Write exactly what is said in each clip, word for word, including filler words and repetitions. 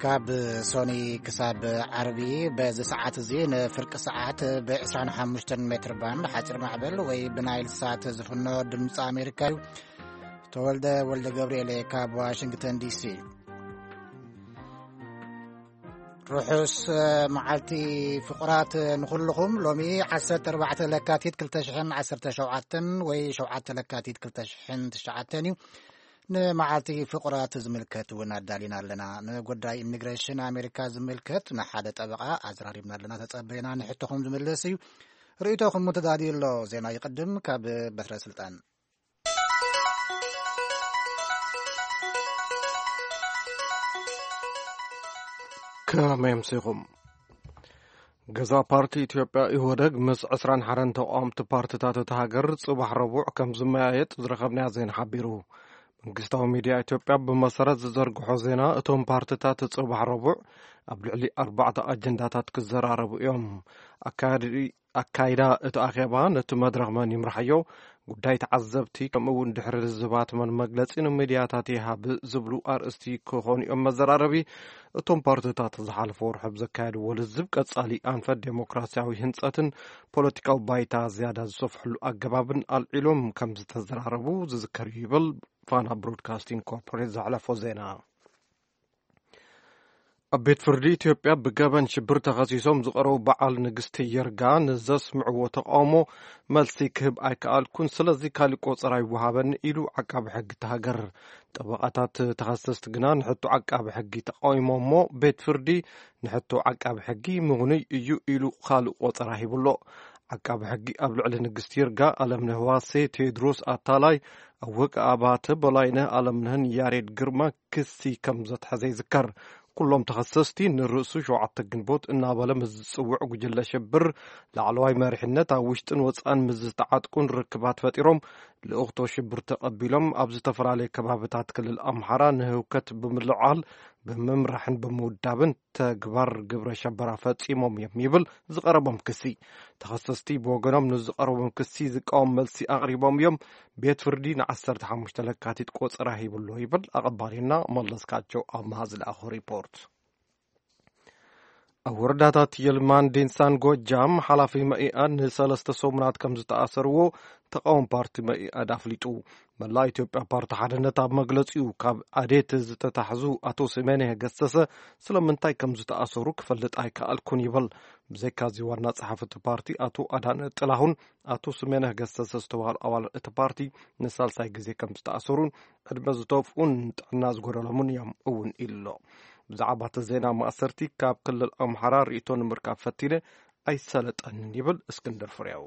كاب سوني كساب عربي بز ساعات زين فرق ساعات بعشرين حمشتن متر بان حاجر معبل وي بنايل ساعت زفنو دمص أمريكا تولد ولد جبريل كاب واشنطن دي سي روحوس معالتي فقرات نخلهم لومي عسرت أربعة لكاتيت كل تشحن عسرت شوعتن وي شوعت لكاتيت كل تشحن تشعتني نمعالتي فقرات زملكت ونادالينا لنا نقداي إميغريشن أمريكا زملكت نحادة أبقى أزراريبنا لنا تتقبينا نحتهم زملسي رئيتهم متدادي الله زينا يقدم كاب بثرة سلطان كما يمسيهم جزا بارتي إثيوبيا يهودق مس عسران حرن تقامت بارتيتات تهاجر صباح ربوع كم زمايت زرخبنا زين حبيرو منقستاو ميديا إثيوبيا بمسارات زرقحو زينا اتهم بارتيتات صباح ربوع أبلعلي أربعة أجنداتات كزراربو يوم أكادي أكايدا اتأخيبا نتو مدرغ من يمرحيو قداي تعذبتي كم اون دحر الزبات من مجلس إنو ميدياتاتيها بزبلو أرستي كوخوني أم الزراربي اتهم بارتيتات زحالفو رحب زكاد والزب كتصالي أنفا ديمقراسياوي هنساتن بوليتيكال بايتا زيادة زصفحلو أقبابن العلوم كم زتزراربو زذكر يبل فانا برودكاستين كوربوريت زعلفو زينا أبيت فردي إثيوبيا بجبن شبر تخصيصهم زقروا بعال نجستي يرجع نزس معو تقامو ملسي كهب أيكال كون سلزي كالكو صراي وهابن إلو عقاب حق تهجر طبقات تخصص جنان نحطو عقاب حقي تقايمو مو بيت فردي نحطو عقاب حقي مغني يو إلو خالق وصراهي بلو عقاب حقي قبل على نجستي يرجع ألم نهواسي تيدروس أطالاي أوك أبات بلاينه ألم نهن ياريد جرما كسي كمزت حزي ذكر كلهم تخصصتي نرسو شوعة جنبوت إن أبلا مزصوع وجل شبر لعلواي مرحنة وشتن وصان مزتعات كون ركبات فتيرهم لأخته شبر تقبلهم أبز تفر عليه كبابتات كل الأمحرة نهوكت بملعال بممرحن بمودابن تقبر قبر شبر فاتيمهم يميبل زقربهم كسي تخصصتي بوغنهم نزقربهم كسي زقام ملسي أغربهم يوم بيت فردين عسر تحمش تلكاتي تقوص راهي بلو يبل أقبالينا ملس كاتشو أمهاز الأخو ريبورت أورداتات يلمان دينسان جوجام حلافي مئيان نسالست سومنات كم زتأثروا تقوم بارتي مئيان دافليتو ملا إثيوبيا بارت حدنتا بمجلسيو كاب عديت زتتحزو أتو سمانه جسسة سلمنتاي كم زتأثروا كفلت أيكا الكون يبل بزيكا زيوارنا صحافة بارتي أتو أدان تلاهون أتو سمانه جسسة استوال أول بارتي نسال ساي جزي كم زتأثرون أدمزتوفون الناس قرلمون يم أون إلا بزعبات الزينة مؤثرتي كاب كل الأمحرة رئيتون مركب فتينة أي سالت أن يبل اسكندر فرياو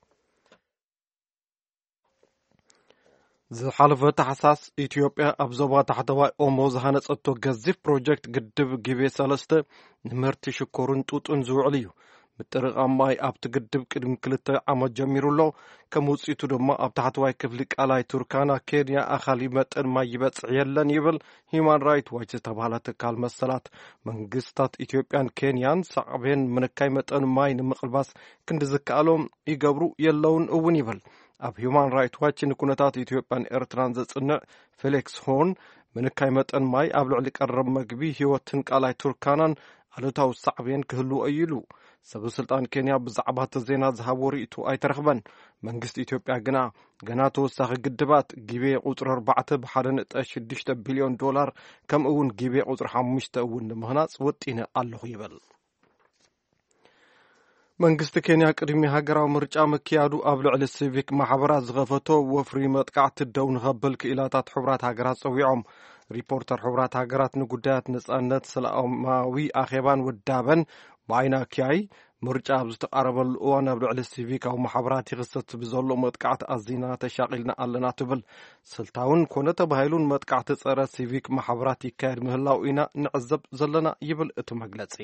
زحالفة تحساس إثيوبيا أبزوبا تحتوى أومو زهانت أتو جزيف بروجكت قدب جيبي سالسته نمرتي شكورن توتون زوعليو بطريق أماي أبت قدب كدم كلتا عمد جميرو له كموز إتو دما أبت حتوى كفلك ألاي تركانا كينيا أخالي متن ما يبتس عيالان يبل هيمان رايت واجه تبالة كالمسالات من قصتات إثيوبيان كينيان صعبين من كاي متن ماي نمقلباس كندزك ألوم يقبرو يلون أون يبل أب هيومان رايت واجه نكونتات إثيوبيان إيرتران زتصنع فيليكس هون من كاي متن ماي أبلع لك الرب مقبي هيوتن كالاي تركانان علوتاو صعبين كهلو أيلو سبب سلطان كينيا بزعبات الزينات زهابو رئيتو أي ترخبن منقست إثيوبيا قنا قناتو ساخ قدبات جيبي قطر أربعة بحرن تأشدشت بليون دولار كم أون جيبي قطر حمشت أون مهنات وطينا الله يبل منقست كينيا قدمي هاقراو مرجع مكيادو أبلع للسيفيك محبرات زغفتو وفري متقعت الدون غبل كإلاتات حبرات هاقرات صويعهم ريبورتر حبرات هاقرات نقودات نسأنت سلاماوي أخيبان ودابن بعينا كياي مرجع بزتقرب الأوان أبلع للسيفيك أو محبرات يغسط بزولو متقعت أزينا تشاقلنا ألنا تبل سلطاون كونت بهايلون متقعت صار سيفيك محبرات يكاد مهلاو إنا نعزب زلنا يبل اتمقلتسي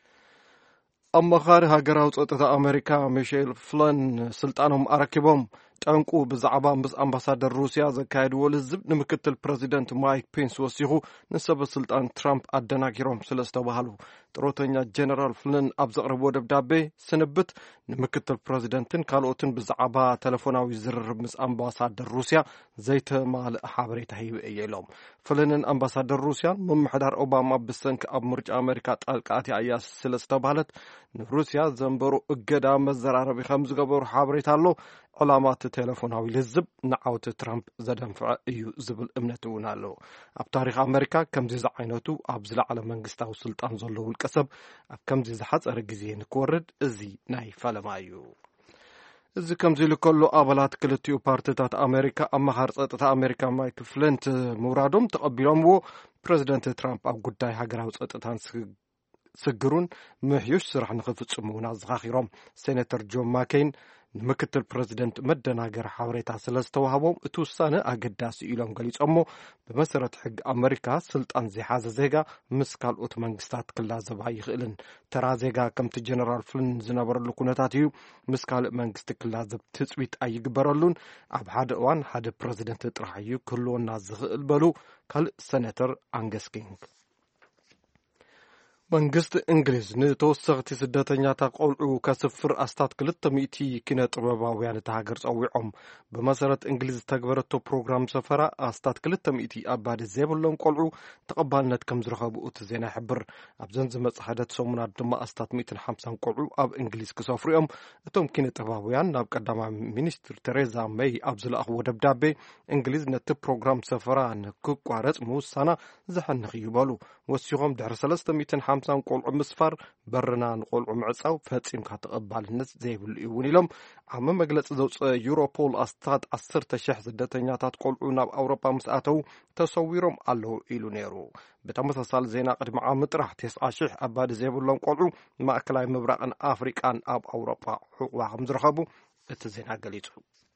أما خار هاجراوت أتا أمريكا ميشيل فلان سلطانهم أركبهم ጠንቁ ብዛዕባ ምስ ኣምባሳደር ሩስያ ዘካየድዎ ልዝብ ንምክትል ፕረዚደንት ማይክ ፔንስ ወሲኹ ንሰበ ስልጣን ትራምፕ ኣደናጊሮም ስለ ዝተባሃሉ ጥሮተኛ ጀነራል ፍሊን ኣብ ዘቕረብዎ ደብዳቤ ስንብት ንምክትል ፕረዚደንትን ካልኦትን ብዛዕባ ቴሌፎናዊ ዝርርብ ምስ ኣምባሳደር ሩስያ ዘይተማልአ ሓበሬታ ሂቡ እየ ኢሎም። ፍሊንን ኣምባሳደር ሩስያን ምምሕዳር ኦባማ ብሰንኪ ኣብ ምርጫ ኣሜሪካ ጣልቃ ኣትያ እያ ስለ ዝተባሃለት ንሩስያ ዘንበሩ እገዳ መዘራረቢ ከም ዝገበሩ ሓበሬታ ኣሎ። ዕላማት ቴሌፎናዊ ልዝብ ንዓወቲ ትራምፕ ዘደንፍዐ እዩ ዝብል እምነት እውን ኣሎ። ኣብ ታሪክ ኣሜሪካ ከምዚ ዝዓይነቱ ኣብ ዝለዓለ መንግስታዊ ስልጣን ዘሎ ውልቀ ሰብ ኣብ ከምዚ ዝሓፀረ ግዜ ንክወርድ እዚ ናይ ፈለማ እዩ። እዚ ከምዚ ኢሉ ከሎ ኣባላት ክልቲኡ ፓርቲታት ኣሜሪካ ኣመኻሪ ፀጥታ ኣሜሪካ ማይክ ፍሊን ምውራዶም ተቐቢሎምዎ ፕረዚደንት ትራምፕ ኣብ ጉዳይ ሃገራዊ ፀጥታን ስግሩን ምሕዩሽ ስራሕ ንኽፍፅሙ እውን ኣዘኻኺሮም። ሴኔተር ጆን ማኬይን ንምክትል ፕረዚደንት መደናገር ሓበሬታ ስለ ዝተዋህቦም እቲ ውሳነ ኣገዳሲ ኢሎም ገሊፆሞ ብመሰረት ሕጊ ኣሜሪካ ስልጣን ዘይሓዘ ዜጋ ምስ ካልኦት መንግስታት ክላዘባ ይኽእልን። ተራ ዜጋ ከምቲ ጀነራል ፍሊን ዝነበረሉ ኩነታት እዩ ምስ ካልእ መንግስቲ ክላዘብ ትፅቢት ኣይግበረሉን። ኣብ ሓደ እዋን ሓደ ፕረዚደንት ጥራሕ እዩ ክህልወና ዝኽእል በሉ ካልእ ሴኔተር አንገስ ኪንግ። መንግስት እንግሊዝ ንተወሰኽቲ ስደተኛታት ቆልዑ ከስፍር ኣስታት ክልተ ሚእቲ ኪነ ጥበባውያን እቲ ሃገር ፀዊዖም። ብመሰረት እንግሊዝ ዝተግበረቶ ፕሮግራም ሰፈራ ኣስታት ክልተ ሚእቲ ኣባዲ ዘይብሎም ቆልዑ ተቐባልነት ከም ዝረኸቡ እቲ ዜና ይሕብር። ኣብዘን ዝመፅእ ሓደት ሰሙናት ድማ ኣስታት ሚእትን ሓምሳን ቆልዑ ኣብ እንግሊዝ ክሰፍሩ እዮም። እቶም ኪነ ጥበባውያን ናብ ቀዳማይ ሚኒስትር ቴሬዛ ሜይ ኣብ ዝለኣኽዎ ደብዳቤ እንግሊዝ ነቲ ፕሮግራም ሰፈራ ንክቋረፅ ምውሳና ዘሐንኽ እዩ በሉ። ወሲኾም ድሕሪ ሰለስተ ሚእትን ሓምሳን ቆልዑ ምስፋር በርና ንቆልዑ ምዕፃው ፈፂምካ ተቐባልነት ዘይብሉ እዩ እውን ኢሎም። ዓመ መግለፂ ዘውፅአ ዩሮፖል ኣስታት ዓሰርተ ሽሕ ስደተኛታት ቆልዑ ናብ ኣውሮፓ ምስ ኣተው ተሰዊሮም ኣለዉ ኢሉ ነይሩ። ብተመሳሳሊ ዜና ቅድሚ ዓመ ጥራሕ ተስዓ ሽሕ ኣባዲ ዘይብሎም ቆልዑ ማእከላዊ ምብራቕን ኣፍሪቃን ኣብ ኣውሮፓ ሕቁባ ከም ዝረኸቡ እቲ ዜና ገሊጹ።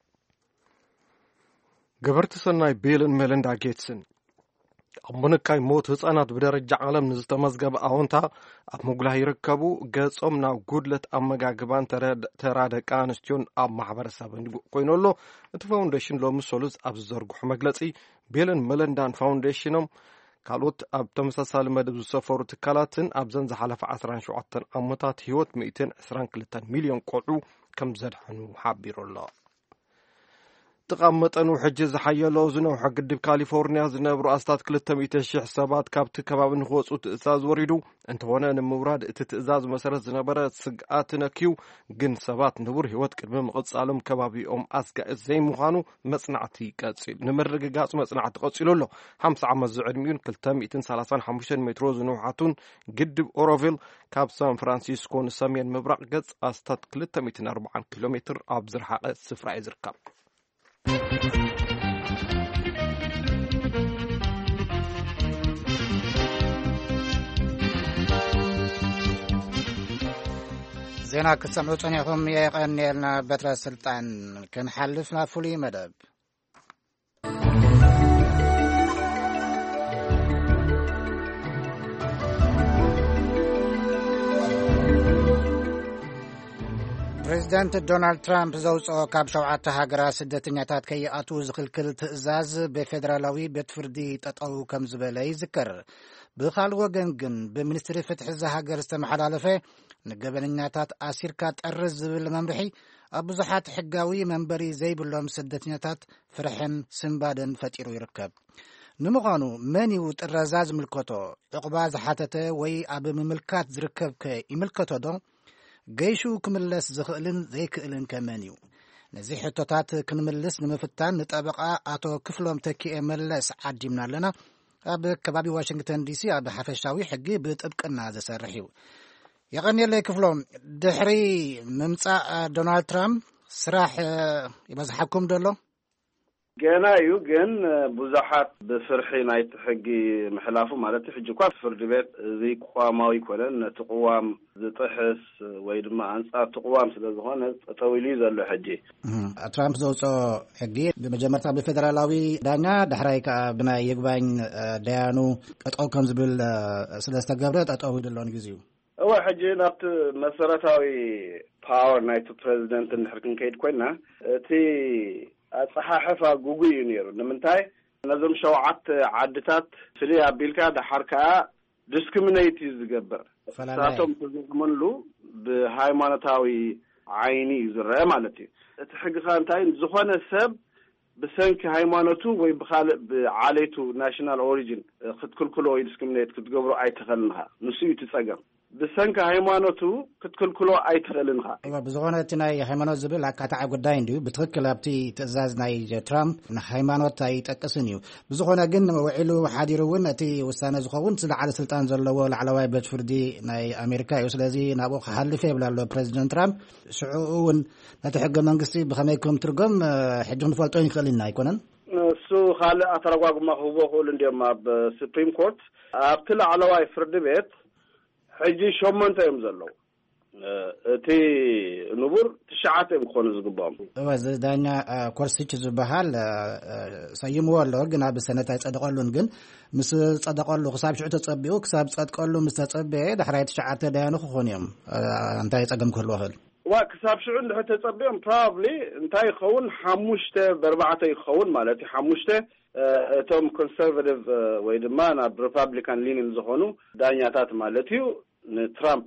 ገበርቲ ሰናይ ቢልን ሜሊንዳ ጌትስን ኣብ ምንካይ ሞት ህፃናት ብደረጃ ዓለም ንዝተመዝገበ ኣዎንታ ኣብ ምጉላህ ይርከቡ። ገጾም ናብ ጉድለት ኣመጋግባን ተራ ደቂ ኣንስትዮን ኣብ ማሕበረሰብን ኮይኑ ኣሎ። እቲ ፋውንዴሽን ሎሚ ሰሉስ ኣብ ዝዘርግሑ መግለፂ ቢልን ሜሊንዳን ፋውንዴሽኖም ካልኦት ኣብ ተመሳሳሊ መደብ ዝሰፈሩ ትካላትን ኣብዘን ዝሓለፈ ዓሰርተ ሸውዓተ ዓመታት ህይወት ሚእትን ዕስራን ክልተን ሚልዮን ቆልዑ ከም ዘድሐኑ ሓቢሩ ኣሎ። ጥቃም መጠኑ ሕጂ ዝሓየሎ ዝነውሐ ግድብ ካሊፎርኒያ ዝነብሩ ኣስታት ክልተ ሚእቲ ሽሕ ሰባት ካብቲ ከባቢ ንክወፁ ትእዛዝ ወሪዱ እንተኾነ ንምውራድ እቲ ትእዛዝ መሰረት ዝነበረ ስግኣት ነኪዩ ግን ሰባት ንቡር ህይወት ቅድሚ ምቕፃሎም ከባቢኦም ኣስጋኢ ዘይምዃኑ መፅናዕቲ ቀፂሉ ንምርግጋፅ መፅናዕቲ ቀፂሉ ኣሎ። ሓምሳ ዓመት ዝዕድሚኡን ክልተ ሚእትን ሰላሳን ሓሙሽተን ሜትሮ ዝነውሓቱን ግድብ ኦሮቪል ካብ ሳን ፍራንሲስኮ ንሰሜን ምብራቅ ገጽ ኣስታት ክልተ ሚእትን ኣርባዓን ኪሎ ሜትር ኣብ ዝረሓቐ ስፍራ እዩ ዝርከብ። ዜና ክትሰምዑ ፀኒዕኩም የቀኒልና በትረ ስልጣን ክንሓልፍ ናብ ፍሉይ መደብ ፕሬዚደንት ዶናልድ ትራምፕ ዘውፅኦ ካብ ሸውዓተ ሃገራት ስደተኛታት ከይኣትዉ ዝኽልክል ትእዛዝ ብፌደራላዊ ቤት ፍርዲ ጠጠው ከም ዝበለ ይዝከር። ብኻልእ ወገን ግን ብሚኒስትሪ ፍትሒ ሃገር ዝተመሓላለፈ ንገበነኛታት ኣሲርካ ጠርዝ ዝብል መምርሒ ኣብ ብዙሓት ሕጋዊ መንበሪ ዘይብሎም ስደተኛታት ፍርሕን ስምባድን ፈጢሩ ይርከብ። ንምዃኑ መን እዩ ጥረዛ ዝምልከቶ? ዕቑባ ዝሓተተ ወይ ኣብ ምምልካት ዝርከብ ከ ይምልከቶ ዶ? ገይሹ ክምለስ ዝኽእልን ዘይክእልን ከመን እዩ? ነዚ ሕቶታት ክንምልስ ንምፍታን ንጠበቓ ኣቶ ክፍሎም ተኪኤ መለስ ዓዲምና ኣለና። ኣብ ከባቢ ዋሽንግተን ዲሲ ኣብ ሓፈሻዊ ሕጊ ብጥብቅና ዘሰርሕ እዩ። የቐኒለይ ክፍሎም፣ ድሕሪ ምምፃእ ዶናልድ ትራምፕ ስራሕ ይበዝሓኩም ደሎ? ገና እዩ ግን ብዙሓት ብፍርሒ ናይቲ ሕጊ ምሕላፉ ማለት ሕጂ እኳ ፍርዲ ቤት እዚ ቋማዊ ይኮነን ነቲ ቅዋም ዝጥሕስ ወይ ድማ ኣንጻር ትቅዋም ስለ ዝኾነ ጠጠው ኢሉ ዘሎ ሕጂ ትራምፕ ዘውፅኦ ሕጊ ብመጀመርታ ብፌደራላዊ ዳኛ ዳሕራይ ከዓ ብናይ ይግባኝ ዳያኑ ጠጠው ከም ዝብል ስለ ዝተገብረ ጠጠው ኢሉ ኣሎ ግዜኡ هو حجي نبت مسارتاوي باور نايت بريزيدنت نحركن كيد كوينا تي صحاحفا جوجل ينيرو نمنتاي نظم شوعات عدتات فليا بيلكا ده حركة discriminate يزجبر ساتهم تزمنلو بهايمانتاوي عيني زرع مالتي تحقق أنتين زخانة سب بسنك هايمانتو ويبخال بعاليتو national origin خد كل كله discriminate كتجبروا أي تخلنها نسيو تسجم بسنك هايمانتو كتكل كله أي تخلنها. إيوه بزغونة تناي هايمانوت زبل هكذا قداين ديو بتركل أبتي تزاز ناي ترامب هايمانوت تاي تكسنيو بزغونة جن وعلو حاديرون أتي وسانة زخون سل على سلطان زلوا العلواي بتفردي ناي أمريكا يوسلازي نابو حلفة بلا لو بريزيدنت ترامب شعون نتحق منقصي بخميكم ترقم حجون فالتوني خلينا يكونن. سو خال أترقوا ما هو هو لندي ما بسبريم كورت أبتلا علواي فرد بيت حجي شومن تايم زلو تي نبور تشعات يكون زغبام واز دانا كورسيتش زبحال سيمو الله غنا بسنه تصدقلون غن مس تصدقلو حساب شعو تصبيو حساب تصدقلو مس تصبيه دحراي تشعات دانو خونيم انتي صقم كل وهل وكساب شعو اللي تصبيهم probably انتي يخون حموشته بربعته يخون مالتي حموشته توم كونسرفاتيف ويدمانا ريبابليكان لينين زخونو دانياتات مالتيو ترامب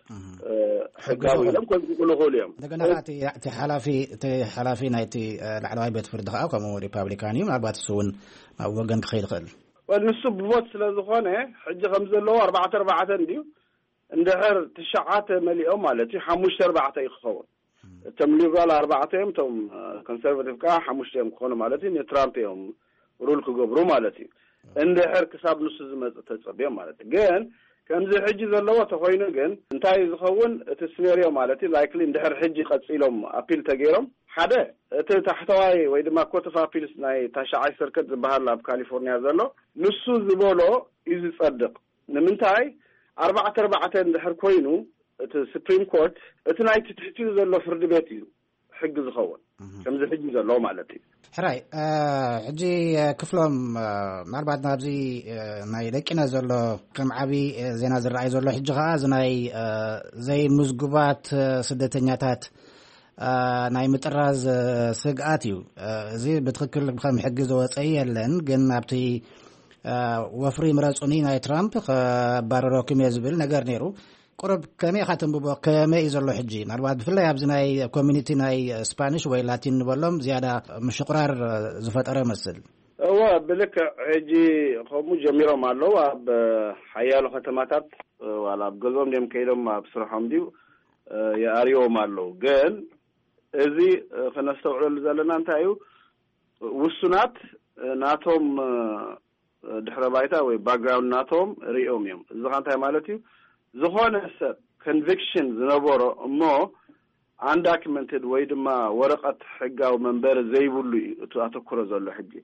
حقاوي لم كن يقولوا هوليوم دغنا تي تي حلافي تي حلافي نايتي العلواي بيت فردها كما ريبابليكاني ما بات سون ما وغن خير خل والنسب بوت سلازخونه حج خمسه لو أربعة أربعة ديو اندهر تشعات مليئه مالتي حموش أربعة يخون تمليو قال أربعة يوم توم كونسرفاتيف كا حموش يوم خونه مالتي ترامب يوم رول كغبرو مالتي اندهر كساب نص زمت تصبيه مالتي جن كان زي حجي زلوا تخوينه جن انتاي زخون السيناريو مالتي لايكلي اندهر حجي قصيلهم ابيل تغيرهم حدا تحتواي ويدما كوتف ابيلس ناي تاشعاي سركت بحال لاب كاليفورنيا زلو نصو زبولو يزي صدق نمنتاي أربعة أربعة اندهر كوينو السبريم كورت اتناي تحتي زلو فرد بيتي حق زخون كم زي حجي زلوا مالتي حراي حجي كفلهم مع بعض نابزي ناي لكنا زلو كم عبي زينا زرعي زلو حجي غاز ناي زي مزقوبات سدتنياتات ناي متراز سقاتيو زي بتخكل بخم حق زوات ايالن قن ابتي وفري مراسوني ناي ترامب باررو كم يزبل نقر نيرو قرب كمي خاتم ببو كمي يزلو حجي نارباد بفلا يابز ناي كوميونيتي ناي سبانيش وي لاتين نبولهم زيادة مشقرار زفتر مسل هو بلك حجي خمو جميرو مالو بحيالو ختماتات ولا بقلبهم ديم كيدهم بصرحهم ديو يا أريو مالو قال ازي خنستوعلو لزالنا انتايو والسنات ناتهم دحربايتا وي باكغراوند ناتهم ريوم يوم زغانتاي مالتيو زخون سب conviction زنبورو مو undocumented ويدما ورقة حقا ومنبر زي بلو تأتكرو زلو حجي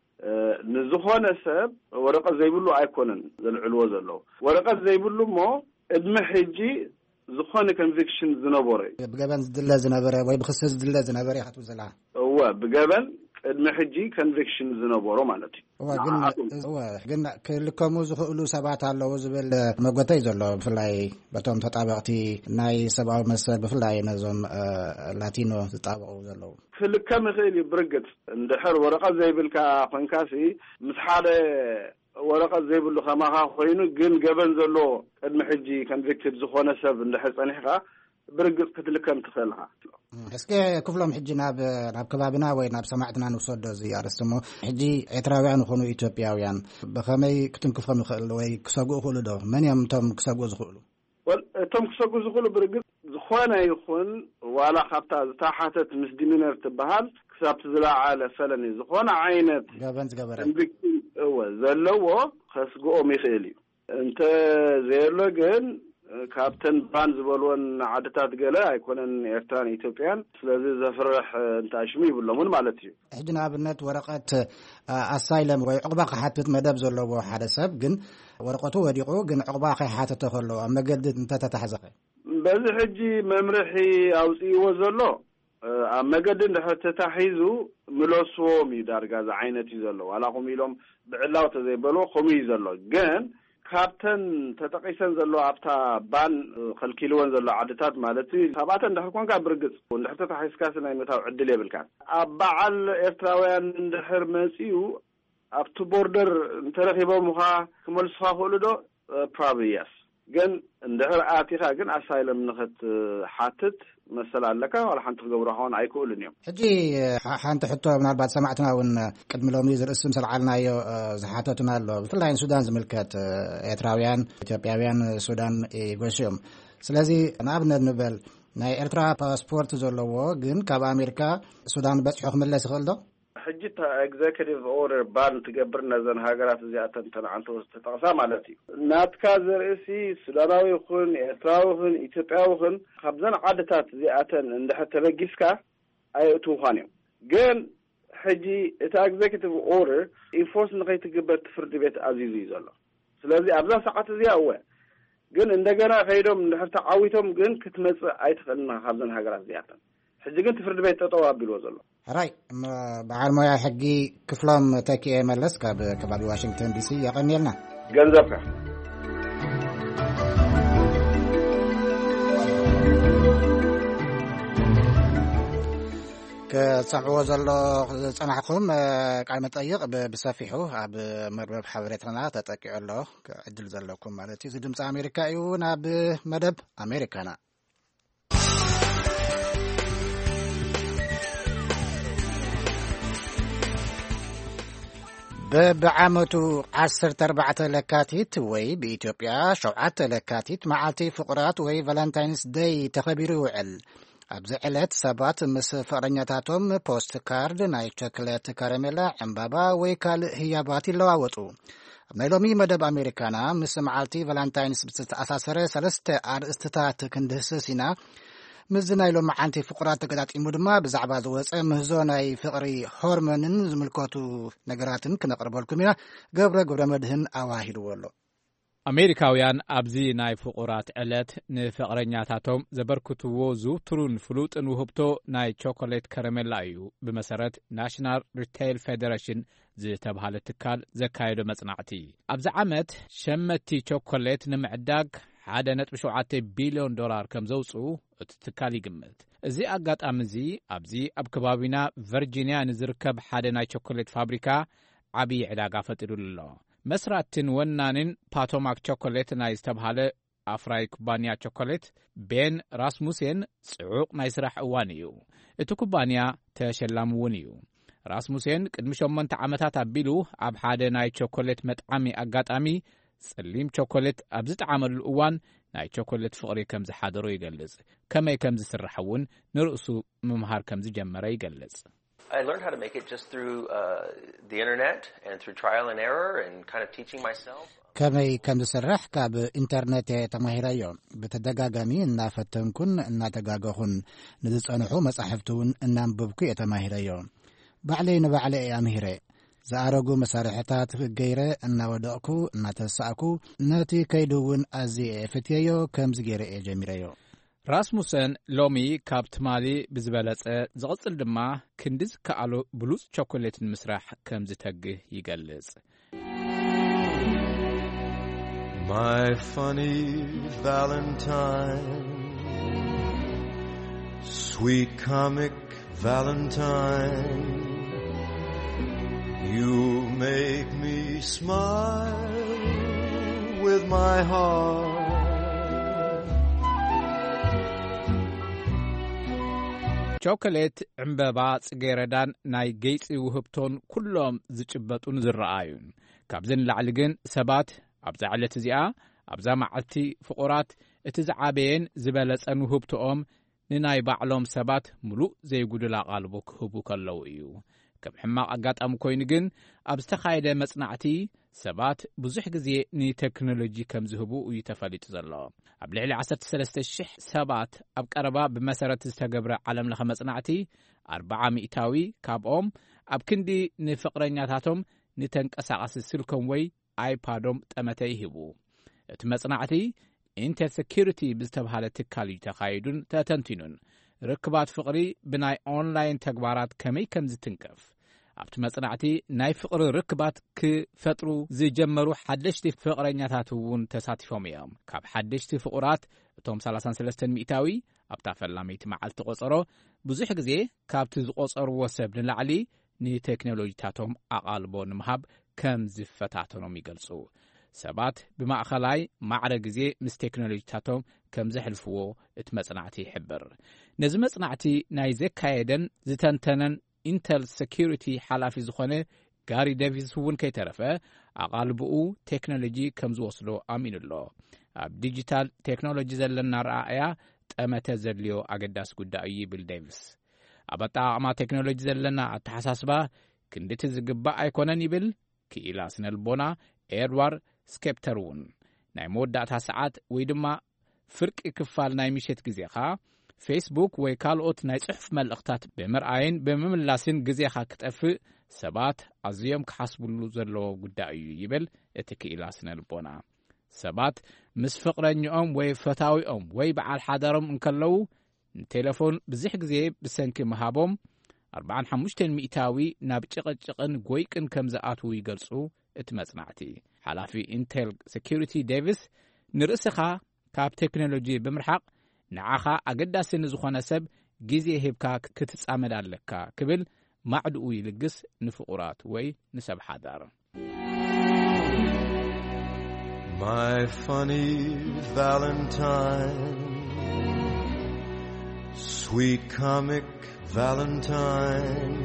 نزخون سب ورقة زي بلو ايكونن زل علو زلو ورقة زي بلو مو ادم حجي زخون conviction زنبوري بقابن زدلا زنبوري ويبخص زدلا زنبوري حتو زلعه هو بقابن المحجي conviction زنبورو مالتي هو قلنا هو قلنا كلكم زخلو سبعة على وزبل مقوتي زلو بفلاي بتوم تطابقتي ناي سبعة مسل بفلاي نزوم لاتينو تطابقوا زلو كلكم خيلي برقت اندحر ورقة زي بالكا فنكاسي مسحالة ورقة زي باللو خماها خوينو قل قبل زلو المحجي convicted زخونة سب اندحر صنيحها برقت كتلكم تخيلها اسكي كفلهم حجي ناب ناب كبابنا وين ناب سمعتنا نوصل زيارة سمو حجي اعتراويان وخونو ايتوبياويان بخمي كتم كفهم يخلو وي كساقو خلو دو من يم تم كساقو زخلو وال تم كساقو زخلو برقت زخوانا يخون ولا خبتا زتاحاتت مسدمين ارتبهال كساب تزلاع على فلني زخوانا عينت قابنت قبرا هو زلو خسقو ميخيلي انت زيرلو قل كابتن بان زبلون عادتات قلا يكونن إيرتران إثيوبيان ስለዚህ ዘፍርሕ እንታሽሚ ይብሎምን ማለት እዩ ሕጅና ኣብነት ወረቀት ኣሳይለም ወይ ዕቁባ ከሓትት መደብ ዘለዎ ሓደ ሰብ ግን ወረቀቱ ወዲቁ ግን ዕቁባ ከሓተተ ከሎ ኣብ መገዲ እንተተታሕዘኸ በዚ ሕጂ መምርሒ ኣውፅይዎ ዘሎ ኣብ መገዲ እንድሕተታሒዙ ምለስዎም እዩ ዳርጋ ዛ ዓይነት እዩ ዘሎ ዋላ ኹም ኢሎም ብዕላው ተዘይበሎ ኹም እዩ ዘሎ ግን ካብተን ተጠቂሰን ዘሎ ኣብታ ባን ከልኪልወን ዘሎ ዓድታት ማለት ሰባተን እንድሕር ኮንካ ብርግጽ እንድሕር ተታሒስካ ናይ ምታው ዕድል የብልካ ኣብ በዓል ኤርትራውያን እንድሕር መጺኡ ኣብቲ ቦርደር እንተረኺቦም ምኻ ክመልሱኻ ክእሉ ዶ probably yes ግን እንድሕር ኣቲኻ ግን ኣሳይለም ንኽት ሓትት መሰል ኣለካ ወላ ሓንቲ ክገብሮ ኾን ኣይክእሉን እዮም ሕጂ ሓንቲ ሕቶ ምናልባት ሰማዕትና እውን ቅድሚ ሎሚ ዝርእስም ሰልዓልናዮ ዝሓተቱና ኣሎ ብፍላይ ሱዳን ዝምልከት ኤርትራውያን ኢትዮጵያውያን ሱዳን ይጎሽዮም ስለዚ ንኣብነት ንበል ናይ ኤርትራ ፓስፖርት ዘለዎ ግን ካብ ኣሜሪካ ሱዳን በጽሑ ክምለስ ይኽእል ዶ ሕጂ ኤግዜኪቲቭ ኦርደር ባን ትገብር ነዘን ሃገራት እዚኣተን ተንዓንተ ተጠቕሳ ማለት እዩ ናትካ ዘርእሲ ሱዳናዊ ይኹን ኤርትራዊ ይኹን ኢትዮጵያዊ ይኹን ካብዘን ዓድታት እዚኣተን እንድሕር ተበጊስካ ኣይእትውኻን እዮም ግን ሕጂ እቲ ኤግዜኪቲቭ ኦርደር ኢንፎርስ ንኸይትግበር ፍርዲ ቤት ኣዚዙ እዩ ዘሎ ስለዚ ኣብዛ ሰዓት እዚኣ እወ ግን እንደገና ከይዶም እንድሕር ተዓዊቶም ግን ክትመጽእ ኣይትኽእልና ካብዘን ሃገራት እዚኣተን ሕጂ ግን ፍርዲ ቤት ጠጠው ኣቢልዎ ዘሎ راي بعد ما يحقي كفلام تاكي ملس كاب كباب واشنطن دي سي يقنيلنا ገንዘብካ كصحوا زلو صنعكم قال مطيق بسفيحو اب مربب حبرتنا تطقيو له عدل زلكم معناتي زي دمص امريكا يونا بمدب امريكانا ببعامتو عصر تربعة لكاتيت وي بإثيوبيا شوعات لكاتيت معالتي فقرات وي فالنتاينز داي تخبيرو وعل أبزعلت سبات مس فرنياتاتهم بوست كارد ناي شوكولات كاراميلا عمبابا وي كال هياباتي لواوتو ميلومي مدب أمريكانا مس معالتي فالنتاينز بتتأثاسر سلست أرستتات كندسسينا مزنايلو معانتي فقرات تقدات إمودما بزعبا زوز مهزوناي فقري هورمونن زملكوتو نقراتن كنقربو لكمينا قبرا قبرا مدهن أواهدو والو أمريكاويان أبزي ناي فقرات علت نفقرنياتاتهم زبركتوو زوترون فلوت انوهبتو ناي شوكولات كراميلا ايو بمسارات ناشنال ريتيل فيدريشن زي تبهال التكال زكايدو مصنعتي أبزا عمت شمتي شوكولات نمعداق ሓደ ነጥቢ ሸውዓተ ቢልዮን ዶላር ከም ዘውጽኡ እቲ ትካል ይግምት እዚ ኣጋጣሚ እዚ ኣብዚ ኣብ ከባቢና ቨርጂኒያ ንዝርከብ ሓደ ናይ ቾኮሌት ፋብሪካ ዓብይ ዕዳጋ ፈጢሩሉ ኣሎ መስራትን ወናንን ፓቶማክ ቾኮሌት ናይ ዝተብሃለ ኣፍራይ ኩባንያ ቾኮሌት ቤን ራስሙሴን ጽዑቕ ናይ ስራሕ እዋን እዩ እቲ ኩባንያ ተሸላሚ እውን እዩ ራስሙሴን ቅድሚ ሸሞንተ ዓመታት ኣቢሉ ኣብ ሓደ ናይ ቾኮሌት መጥዓሚ ኣጋጣሚ ጸሊም ቾኮሌት ኣብዚ ተዓመሉ እዋን ናይ ቾኮሌት ፍቕሪ ከም ዝሓደሩ ይገልጽ ከመይ ከም ዝስራሕውን ንርእሱ ምምሃር ከም ዝጀመረ ይገልጽ I learned how to make it just through uh, the internet and through trial and error and kind of teaching myself ከመይ ከም ዝስራሕ ካብ ኢንተርኔት ተማሂራዮ በተደጋጋሚ እናፈተንኩን እናተጋገኹን ንዝጸንሑ መጻሕፍቱን እናንብብኩ የተማሂራዮ ባዕለይ ንባዕለይ ኣምሂረ زارغو مسارحታት ገይረ እናወደቅኩ እናተሳእኩ ነቲ ከይዱውን ኣዚ ፈትየዮ ከም ዝገይረ ጀሚረዮ ራስሙሰን ሎሚ ካብ ትማሊ ብዝበለጸ ዝቕጽል ድማ ክንድዝ ከኣሉ ብሉጽ ቾኮሌትን ምስራሕ ከም ዝተግህ ይገልጽ My funny Valentine Sweet comic Valentine You make me smile with my heart Chocolate ዕምበባ ጽጌረዳን ናይ ገይጺ ውህብቶን ኩሎም ዝጭበጡን ዝረአዩን ካብዝን ላዕሊ ግን ሰባት ኣብዛ ዕለት እዚኣ ኣብዛ መዓልቲ ፍቑራት እቲ ዝዓበየን ዝበለጸን ውህብቶኦም ንናይ ባዕሎም ሰባት ሙሉእ ዘይጉድላ ቃልቡ ክህቡ ከለው እዩ ከም ሕማቕ ኣጋጣሚ ኮይኑ ግን ኣብ ዝተኻየደ መጽናዕቲ ሰባት ብዙሕ ግዜ ንቴክኖሎጂ ከም ዝህቡ እዩ ተፈሊጡ ዘሎ ኣብ ልዕሊ ዓሰርተ ሰለስተ ሽሕ ሰባት ኣብ ቀረባ ብመሰረት ዝተገብረ ዓለም ለኸ መጽናዕቲ ኣርባዓ ሚእታዊ ካብኦም ኣብ ክንዲ ንፍቕረኛታቶም ንተንቀሳቐሲ ስልኮም ወይ ኣይፓዶም ጠመተ ይህቡ እቲ መጽናዕቲ ኢንተር ሴኩሪቲ ብዝተባሃለ ትካል እዩ ተኻይዱን ተተንቲኑን ርክባት ፍቕሪ ብናይ ኦንላይን ተግባራት ከመይ ከም ዝትንከፍ ኣብቲ መጽናዕቲ ናይ ፍቕሪ ርክባት ክፈጥሩ ዝጀመሩ ሓደሽቲ ፍቕረኛታት እውን ተሳቲፎም እዮም። ካብ ሓደሽቲ ፍቑራት እቶም ሰላሳ ወሰለስተ ሚእታዊ ኣብታ ፈላመይቲ መዓልቲ ቆጸሮ ብዙሕ ግዜ ካብቲ ዝቆጸርዎ ሰብ ንላዕሊ ንቴክኖሎጂታቶም ኣቓልቦ ንምሃብ ከም ዝፈታተኖም ይገልጹ። ሰባት ብማእኸላይ ማዕረ ግዜ ምስ ቴክኖሎጂታቶም ከም ዘሕልፍዎ እቲ መጽናዕቲ ይሕብር። ነዚ መጽናዕቲ ናይ ዘካየደን ዝተንተነን ኢንተል ሴኪሪቲ ሓላፊ ዝኾነ ጋሪ ዴቪስ እውን ከይተረፈ ኣቓልብኡ ቴክኖሎጂ ከም ዝወስዶ ኣሚኑሎ። ኣብ ዲጂታል ቴክኖሎጂ ዘለና ረኣያ ጠመተ ዘድልዮ ኣገዳሲ ጉዳይ እዩ ይብል ዴቪስ። ኣብ ኣጠቓቕማ ቴክኖሎጂ ዘለና ኣተሓሳስባ ክንድቲ ዝግባእ ኣይኮነን ይብል ክኢላ ስነልቦና ኤድዋርድ ስኬፕተር እውን። ናይ መወዳእታ ሰዓት ወይ ድማ ፍርቂ ክፋል ናይ ምሸት ግዜኻ ፌስቡክ ወይ ካልኦት ናይ ጽሑፍ መልእኽታት ብምርኣይን ብምምላስን ግዜኻ ክጠፍእ ሰባት ኣዝዮም ክሓስብሉ ዘለዎ ጉዳይ እዩ ይብል እቲ ክኢላ ስነልቦና። ሰባት ምስ ፍቕረኝኦም ወይ ፈታዊኦም ወይ በዓል ሓዳሮም እንከለዉ ንቴሌፎን ብዙሕ ግዜ ብሰንኪ ምሃቦም ኣርባዓን ሓሙሽተን ሚእታዊ ናብ ጭቕጭቕን ጎይቅን ከም ዝኣትዉ ይገልጹ እቲ መጽናዕቲ። ሓላፊ ኢንቴል ሴኪሪቲ ዴቪስ ንርእስኻ ካብ ቴክኖሎጂ ብምርሓቕ ንዓኻ ኣገዳሲ ንዝኾነ ሰብ ግዜ ሂብካ ክትጻመድ ኣለካ ክብል ማዕድኡ ይልግስ ንፍቑራት ወይ ንሰብ ሓዳር። My funny Valentine, sweet comic Valentine,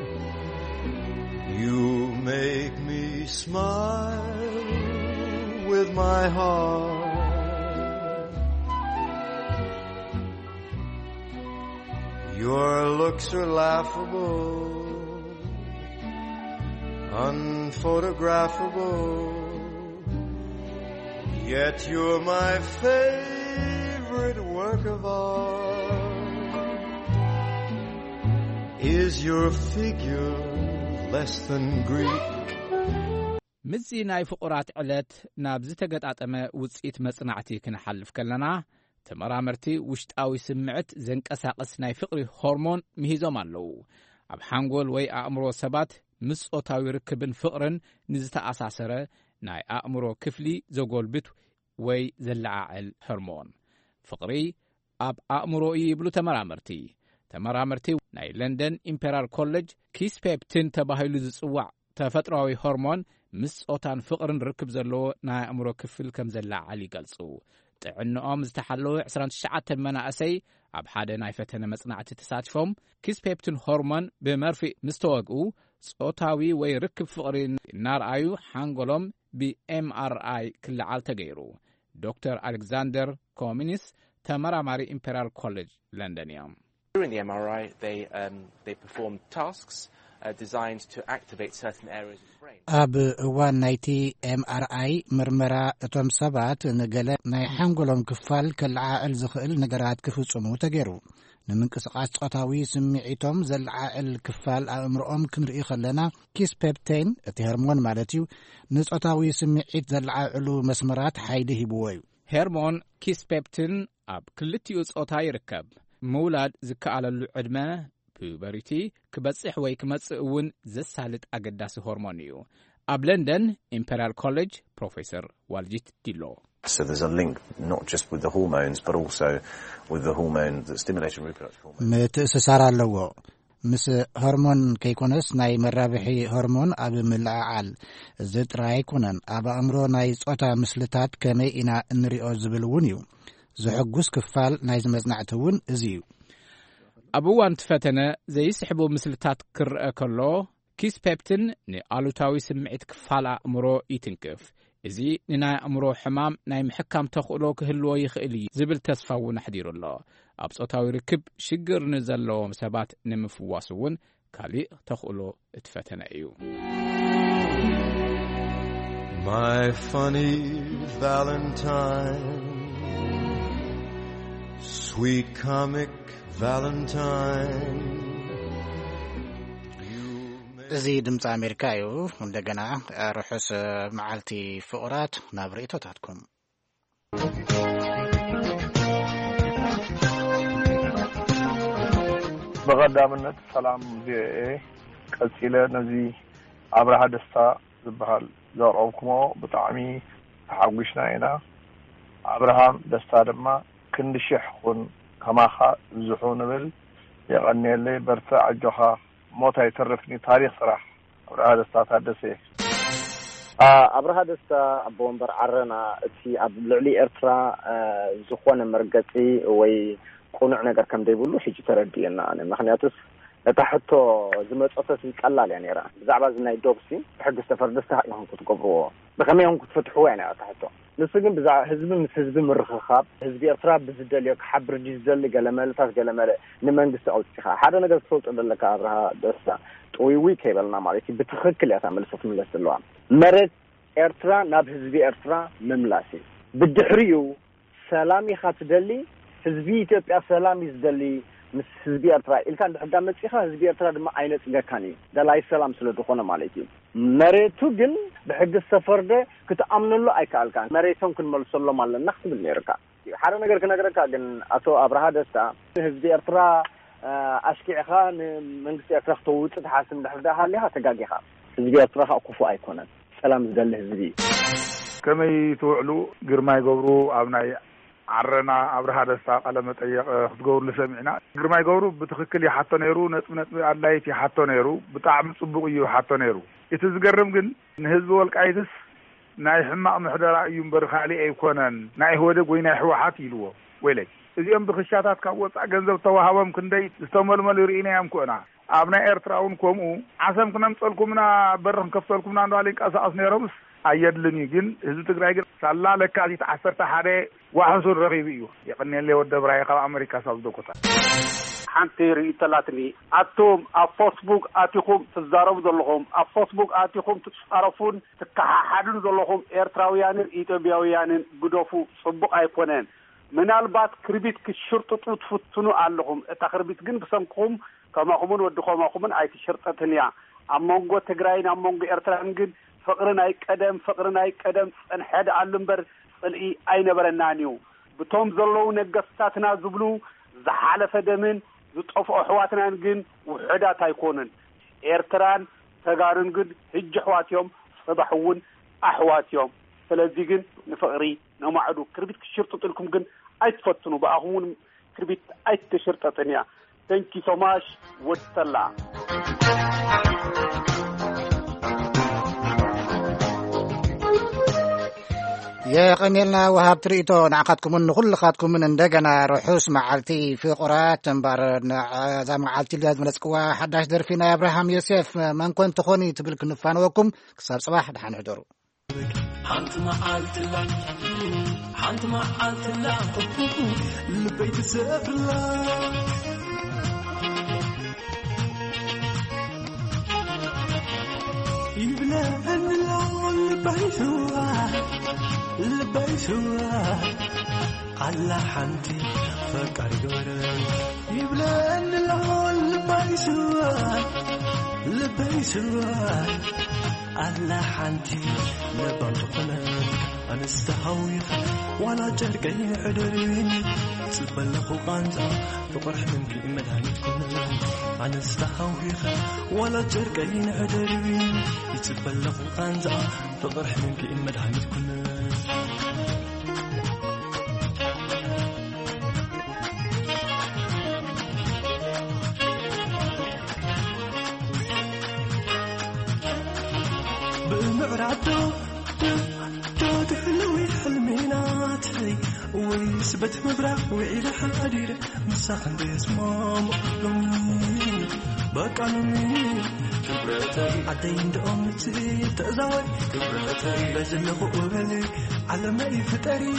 you make me smile with my heart. Your looks are laughable, unphotographable, yet you're my favorite work of art. Is your figure less than Greek? ምዚ ናይ ፍቑራት ዕለት ናብ ዝተገጣጠመ ውጽኢት መጽናዕቲ ክንሓልፍ ከለና ተመራመርቲ ውሽጣዊ ስምዕት ዘንቀሳቐስ ናይ ፍቕሪ ሆርሞን ምሂዞም ኣለዉ። ኣብ ሓንጎል ወይ ኣእምሮ ሰባት ምስ ጾታዊ ርክብን ፍቕርን ንዝተኣሳሰረ ናይ ኣእምሮ ክፍሊ ዘጎልብት ወይ ዘለዓዕል ሆርሞን ፍቕሪ ኣብ ኣእምሮ እዩ ይብሉ ተመራመርቲ። ተመራመርቲ ናይ ለንደን ኢምፔሪያል ኮሌጅ ኪስፔፕቲን ተባሂሉ ዝጽዋዕ ተፈጥሯዊ ሆርሞን ምስ ጾታን ፍቕርን ርክብ ዘለዎ ናይ ኣእምሮ ክፍል ከም ዘለዓዕል ይገልጹ። ጥዕንኦም ዝተሓለወ عشرة وتسعين መናእሰይ ኣብ ሓደ ናይ ፈተነ መጽናዕቲ ተሳቲፎም ኪስፔፕቲን ሆርሞን ብመርፊእ ምስ ተወግኡ ጾታዊ ወይ ርክብ ፍቕሪ እናርኣዩ ሓንጎሎም ብኤምአርአይ ክለዓል ተገይሩ። ዶክተር አሌክዛንደር ኮሚኒስ ተመራማሪ ኢምፔሪያል ኮሌጅ ለንደን እዮም። During the M R I, they um, they performed tasks uh, designed to activate certain areas of the brain. ኣብ እዋን ናይቲ ኤምአርአይ ምርመራ እቶም ሰባት ንገለ ናይ ሓንጎሎም ክፋል ከለዓዕል ዝኽእል ነገራት ክፍጽሙ ተገይሩ። ንምንቅስቓስ ጾታዊ ስምዒቶም ዘለዓዕል ክፋል ኣእምሮኦም ክንርኢ ከለና ኪስፔፕቲን እቲ ሆርሞን ማለት እዩ ንጾታዊ ስምዒት ዘለዓዕሉ መስመራት ሓይሊ ሂብዎ እዩ። ሆርሞን ኪስፔፕቲን ኣብ ክልቲኡ ጾታ ይርከብ። ምውላድ ዝከኣለሉ ዕድመ ፑበሪቲ ክበጽሕ ወይ ክመጽእ እውን ዘሳልጥ ኣገዳሲ ሆርሞን እዩ። ኣብ ለንደን ኢምፔሪያል ኮሌጅ ፕሮፌሰር ዋልጂት ዲሎ So there's a link not just with the hormones but also with the hormone that stimulates reproductive hormone. ምትእስሳር ኣለዎ ምስ ሆርሞን ከይኮነስ ናይ መራብሒ ሆርሞን ኣብ ምልዓዓል እዚ ጥራይ ኣይኮነን ኣብ ኣእምሮ ናይ ጾታ ምስልታት ከመይ ኢና እንሪኦ ዝብል እውን እዩ። ዝሕጉስ ክፋል ናይ ዝመጽናዕቲ እውን እዚ እዩ። ኣብ እዋን ትፈተነ ዘይስሕቡ ምስልታት ክርአ ከሎ ኪስፔፕቲን ንኣሉታዊ ስምዒት ክፋል ኣእምሮ ይትንክፍ። እዚ ንናይ ኣእምሮ ሕማም ናይ ምሕካም ተኽእሎ ክህልዎ ይኽእል እዩ ዝብል ተስፋ እውን ኣሕዲሩ ኣሎ። ኣብ ጾታዊ ርክብ ሽግር ንዘለዎም ሰባት ንምፍዋስ እውን ካሊእ ተኽእሎ እትፈተነ እዩ። My funny Valentine, sweet comic Valentine. እዚ ድምፂ ኣሜሪካ እዩ። እንደገና ርሑስ መዓልቲ ፍቑራት ናብ ርእቶታትኩም በቀዳምነት ሰላም ቪኦኤ ቀጽለ ነዚ አብርሃ ደስታ ዝበሃል ዘርኦኩሞ ብጣዕሚ ተሓጉሽና ኢና አብርሃም ደስታ ድማ ክንድሽሕ ኩን ከማኻ ዝሑ ንብል የቀኒየለ በርታ አጆኻ ሞታ ይተርፍኒ ታሪክ ስራሕ አብርሃ ደስታ ታደሰ አብርሃ ደስታ አቦንበር ዓረና እቲ ኣብ ልዕሊ ኤርትራ ዝኾነ መርገጺ ወይ ቁኑዕ ነገር ከም ደይብሉ ሕጂ ተረድየና ኣነ ምክንያቱስ እታሕቶ ዝመጸፈት ይቀላል ያ ነራ ብዛዕባ ዝናይ ዶብሲ ሕግ ዝተፈርደስታ ይኹን ክትገብርዎ ብከመይ ይኹን ክትፈትሕዎ ያ ነራ እታሕቶ ንሱ ግን ብዛዕባ ህዝቢ ምስ ህዝቢ ምርኽኻብ ህዝቢ ኤርትራ ብዝደልዮ ክሓብር ዲዝደሊ ገለመለታት ገለመለ ንመንግስቲ ኣውፅኻ ሓደ ነገር ትፈልጦ ዘለካ አብርሃ ደስታ ጥዊዊ ከይበልና ማለት ብትክክል ያታ መልሰት ምለስ ዘለዋ መሬት ኤርትራ ናብ ህዝቢ ኤርትራ መምላሲ ብድሕሪኡ ሰላም ኢኻ ትደሊ ህዝቢ ኢትዮጵያ ሰላም ይዝደሊ ምስ ህዝቢ ኤርትራ ኢልካ እንድሕዳ መጽኻ ህዝቢ ኤርትራ ድማ ኣይነጽገካኒ ደላይ ሰላም ስለ ዝኾነ ማለት እዩ መሬቱ ግን ብሕጊ ዝተፈርደ ክትኣምነሉ ኣይከኣልካን መሬቶም ክንመልሰሎም ኣለና ክትብል ነርካ ሓደ ነገር ክነግረካ ግን አቶ አብርሃ ደስታ ህዝቢ ኤርትራ ኣሽኪዕኻ ንመንግስቲ ኤርትራ ክትውፅእ ትሓስብ እንድሕዳ ሃሊኻ ተጋጊኻ ህዝቢ ኤርትራ ክፉ ኣይኮነን ሰላም ዝደሊ ህዝቢ ከመይ ትውዕሉ ግርማይ ገብሩ ኣብ ናይ ዓረና አብርሃ ደስታ ቃለ መጠየቅ ክትገብሩ ለሰሚዕና ግርማይ ገብሩ ብትክክል ይሓቶ ነይሩ ነጥብ ነጥብ ኣላይቲ ይሓቶ ነይሩ ብጣዕሚ ጽቡቕ እዩ ይሓቶ ነይሩ እቲ ዝገርም ግን ንህዝቢ ወልቃይትስ ናይ ሕማቕ ምሕደራ እዩ እምበር ካሊእ ኣይኮነን ናይ ህወደግ ወይ ናይ ሕወሓት ኢልዎ ወይለይ እዚኦም ብክሻታት ካብ ወፃእ ገንዘብ ተዋሃቦም ክንደይ ዝተመልመሉ ርኢና እዮም ኩና ኣብ ናይ ኤርትራ እውን ከምኡ ዓሰም ክነምፀልኩምና በርኽ ከፍተልኩምና እንዳለ ይንቀሳቀስ ነይሮምስ ኣየድልኒ ግን ህዝቢ ትግራይ ግን ሳላ ለካቲት ዓሰርተ ሓደ ዋሕሱን ረኺቡ እዩ ይቕኒየለ ወደ ብራይ ካብ ኣሜሪካ ሳብ ዝደኮታ ሓንቲ ርእይተላትኒ ኣቶም ኣብ ፌስቡክ ኣቲኹም ትዛረቡ ዘለኹም ኣብ ፌስቡክ ኣቲኹም ትጻረፉን ትከሓሓዱን ዘለኹም ኤርትራውያንን ኢትዮጵያውያንን ግደፉ ጽቡቕ ኣይኮነን ምናልባት ክርቢት ክሽርጥጡ ትፍትኑ ኣለኹም እታ ክርቢት ግን ብሰምኩም ከማኹምን ወድኾማኹምን ኣይትሽርጠትን እያ ኣብ መንጎ ትግራይን ኣብ መንጎ ኤርትራን ግን ፍቅርን ኣይቀደም ፍቅርን ኣይቀደም ፀንሐድ ኣልምበር ጽልኢ ኣይነበረናን እዩ ብቶም ዘለዉ ነገስታትና ዝብሉ ዝሓለፈ ደምን ዝጠፍኦ ኣሕዋትናን ግን ውሕዳት ኣይኮኑን ኤርትራን ተጋሩን ግን ሕጂ ኣሕዋት እዮም ጽባሕ እውን ኣሕዋት እዮም ስለዚ ግን ንፍቅሪ ነማዕዱ ክርቢት ክሽርጥጥልኩም ግን ኣይትፈትኑ ብኣኹም ክርቢት ኣይትሽርጠጥን እያ Thank you so much. Wassala. የቀኒልና ወሃብ ትርኢቶ ንዓኻትኩምን ንኹልኻትኩምን እንደገና ርሑስ መዓልቲ ፍቁራት ተንባር ዛ መዓልቲ ዝመለጽክዋ ሓዳሽ ደርፊ ናይ አብርሃም ዮሴፍ መን ኮን ትኾኒ ትብል ክንፋነወኩም ክሳብ ጽባሕ ድሓን ሕደሩ ሓንቲ መዓልትላ ሓንቲ መዓልትላ ልበይ ትሰብርላ ይብላ እንላ ልበይ ትዋ ልበይ ትዋ አላ ሓንቲ ፈቃሪ ገበረ ይብላ እንላ ልበይ ትዋ ልበይ ትዋ አላ ሓንቲ ለባም ትኾነ ኣነስተሃዊኽ ዋላ ጨርቀይ ዕደርብኒ ጽበለኹ ቃንፃ ፍቕርሕ ምንኪ መድሃኒት ኮነ ኣነስተሃዊኽ ዋላ ጨርቀይ ዕደርብኒ ጽበለኹ ቃንፃ ፍቕርሕ ምንኪ መድሃኒት ኮነ بمعرضو دو تحلوي حلميناتي ويثبت مبرق وعيد حدير مساخن باسمام لومي بقالومي كبرتي عدين دقمتي تأزاوي كبرتي بزلق وبلي على ما يفتري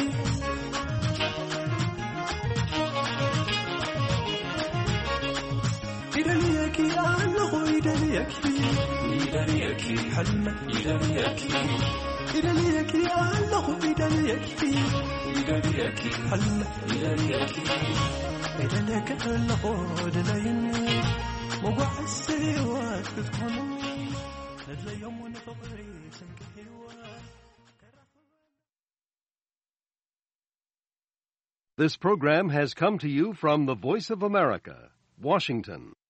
إدليكي أنا إدليكي إدليكي حلمك إدليكي إدليكي أنا إدليكي إدليكي حلمك إدليكي إدليك أنا إدليني موقع السيوات بتكونني ندلي يوم ونفقري سنكي This program has come to you from the Voice of America, Washington.